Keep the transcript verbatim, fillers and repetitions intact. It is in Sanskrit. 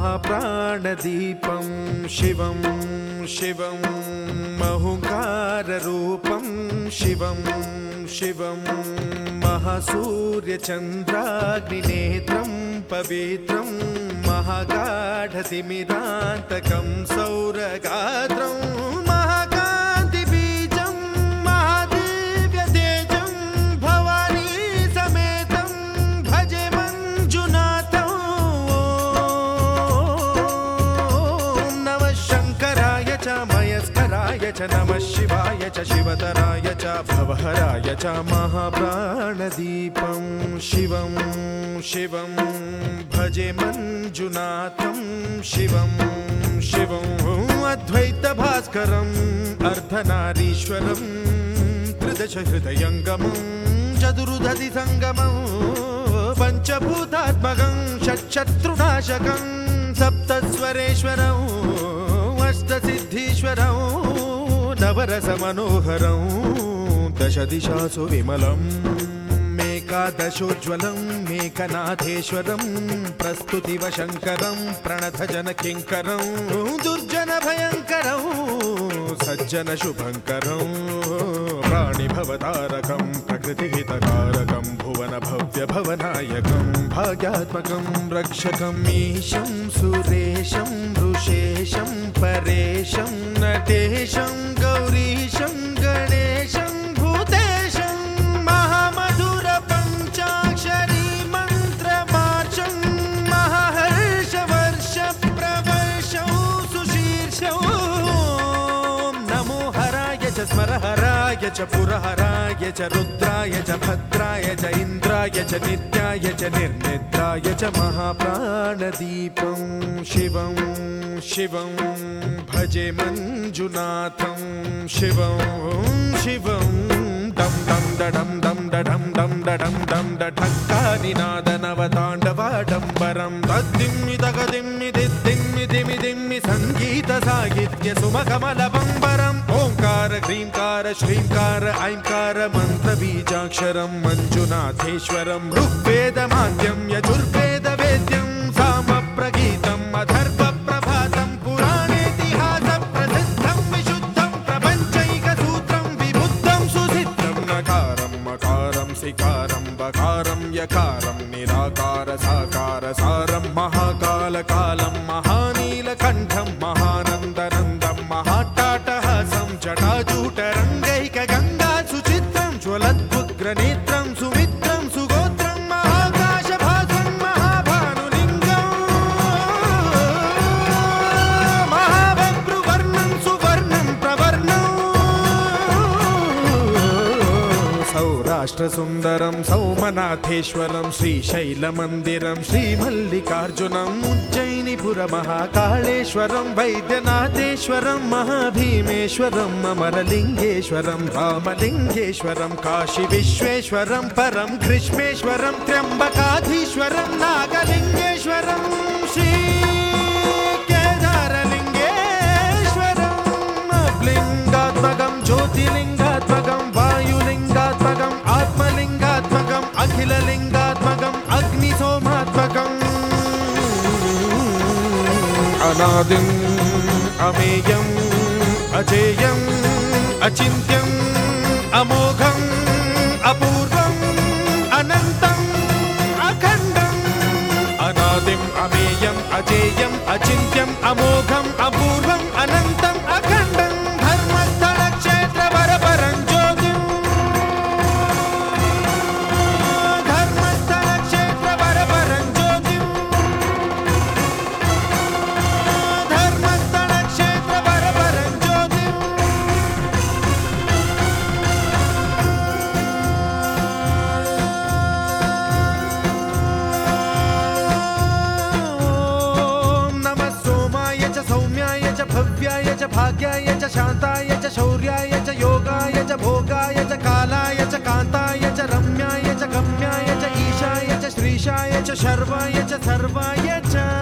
महाप्राणदीपं शिवं शिवं महुकाररूपं शिवं शिवं महासूर्यचन्द्राग्निनेत्रं पवित्रं महागाढतिमिरान्तकं सौरगात्रं महाकान्तिबीजं महादिव्यतेजं भवानी समेतं भजे मञ्जुनाथं। ॐ नमः शङ्कराय च मयस्कराय च नमः शिवाय च शिवतराय च भवहराय च महाप्राणदीपं शिवं शिवं भजे मञ्जुनाथं शिवं शिवं अद्वैतभास्करम् अर्धनारीश्वरं त्रिदशहृदयङ्गमं चतुर्दधिसङ्गमं पञ्चभूतात्मकं षट्शत्रुनाशकं सप्तस्वरेश्वरम् अष्टसिद्धीश्वरं नवरसमनोहरं दशदिशासु विमलम् एकादशोज्ज्वलं मेकनाथेश्वरं प्रस्तुतिवशङ्करं प्रणतजनकिङ्करं दुर्जनभयङ्करं सज्जनशुभङ्करं प्राणिभवतारकं प्रकृतिहितकारकं भुवनभव्यभवनायकं भाग्यात्मकं रक्षकं ईशं सुरेशं ऋषेशं परेशं नटेशं गौरीशं गणेशं भूतेशं महामधुर पञ्चाक्षरी मन्त्रमार्चं महाहर्षवर्षप्रवर्षं सुशीर्षं नमो हराय च स्मरहराय च पुरहराय च रुद्राय च भद्राय च इन्द्राय च नित्याय च निर्निद्राय च महाप्राणदीपं शिवं शिवं भजे मञ्जुनाथं शिवं शिवं दं दं दडं दं दडं दं दडं दं दठक्कानिनादनवताण्डवाडम्बरं तद्दिम्मि तगदिम्मि दिद्दिम्मि दिमि दिम्मि सङ्गीतसाहित्य सुमकमलबम्बरम् ओङ्कार ह्रीङ्कार श्रीङ्कार ऐङ्कार मन्त्रबीजाक्षरं मञ्जुनाथेश्वरं ऋग्वेदमाद्यं यजुर्वेदवेद्यं सामप्रगीतम् अथर्वप्रभातं पुराणेतिहासप्रसिद्धं विशुद्धं प्रपञ्चैकसूत्रं विबुद्धं सुसिद्धं नकारं मकारं सिकारं बकारं यकारं निराकार साकार सारं महाकालकालं महानीलकण्ठं महानन्दनन्दं महाट्टाटहासं जटाजूटरङ्गैकगङ्गा सुचित्रं ज्वलद्वुग्रनेत्रं सुमित्रं सुगोत्रं महाकाशभासं महाभानुलिङ्गं महाबभ्रुवर्णं सुवर्णं प्रवर्णं सौराष्ट्रसुन्दरं सौमनाथेश्वरं श्रीशैलमन्दिरं श्रीमल्लिकार्जुनम् उज्जयिनीपुरमहाकाळेश्वरं वैद्यनाथेश्वरं महाभीमेश्वरं अमरलिङ्गेश्वरं रामलिङ्गेश्वरं काशीविश्वेश्वरं परं ग्रीष्मेश्वरं त्र्यम्बकाधीश्वरं नागलिङ्गेश्वरं श्रीकेदारलिङ्गेश्वरं लिङ्गात्मकं ज्योतिलिङ्गात्मकं वायुलिङ्गात्मकम् आत्मलिङ्गात्मकम् अखिललिङ्गात्मकम् अग्निसोमात्मकम् अनादिम् अमेयम् अजेयम् अचिन्त्यम् अमोघम् अपूर्वम् अनन्तम् अखण्डम् अनादिम् अमेयम् अजेयम् अचिन्त्यम् अमोघम् अपूर्वम् अनन्तम् अखण्डम् धर्मस्थलक्षेत्रवरपरं ज्योतिम् धर्मस्थलक्षेत्रवरपरं ज्योतिम् धर्मस्थलक्षेत्रवरपरं ज्योतिम् भव्याय च भाग्याय च शान्ताय च शौर्याय च योगाय च भोगाय च कालाय च कान्ताय च रम्याय च गम्याय च ईशाय च श्रीशाय च शर्वाय च सर्वाय च